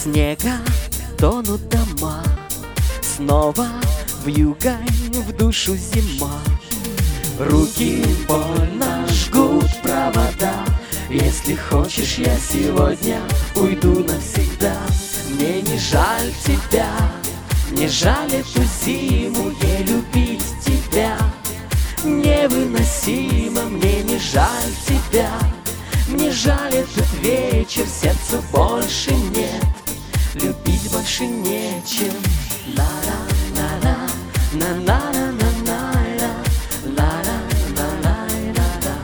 снега тонут дома, снова вьюгой в душу зима. Руки больно жгут провода. Если хочешь, я сегодня уйду навсегда. Мне не жаль тебя, не жаль эту зиму, не любить тебя невыносимо. Мне не жаль тебя, мне жаль этот вечер, сердца больше нет, любить больше нечем. Ла-ла-ла-ла, на-на-на-на-на-ла, ла-ла-ла-ла-ла-ла,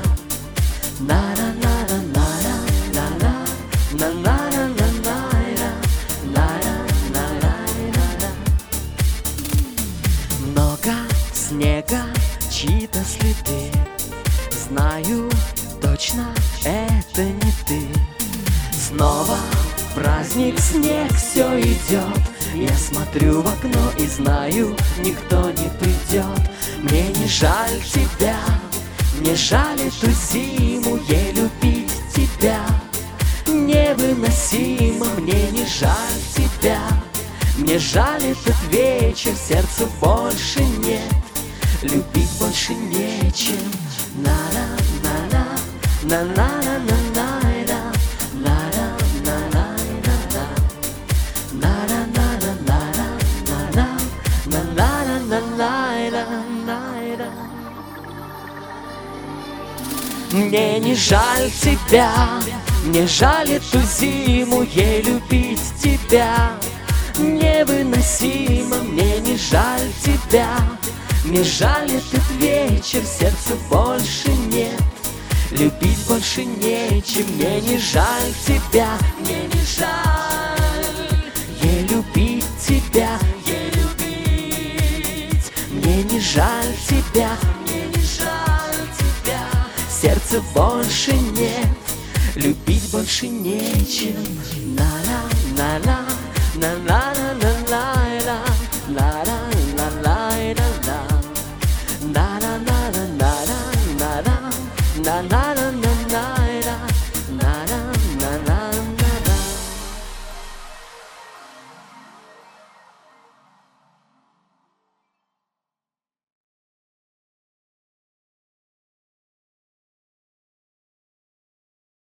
на-ла-ла-ла-ла-ла, на-ла-ла-ла-ла-ла, ла-ла-ла-ла-ла-ла. Много снега, чьи-то следы, знаю точно, это не ты. Снова праздник, снег, все идет. Я смотрю в окно и знаю, никто не придет. Мне не жаль тебя, мне жаль эту зиму, ей любить тебя невыносимо. Мне не жаль тебя, мне жаль этот вечер, сердца больше нет, любить больше нечем. На-на-на-на, на-на-на-на-на-ла, ла-ла-ла-ла-ла-ла, на-на-на-на-на-на-на, на-на-на-на-на-на-на. Мне не жаль тебя, мне жаль эту зиму, ей любить тебя невыносимо. Мне не жаль тебя, мне жаль этот вечер, сердца больше нет, любить больше нечем. Мне не жаль тебя, мне не жаль, ей любить тебя, ей любить. Мне не жаль тебя, мне не жаль тебя, сердца больше нет, любить больше нечем. На-на-на-на, на-на-на-на-на-ла, ла-ла-ла-ла-ла, ла-ла.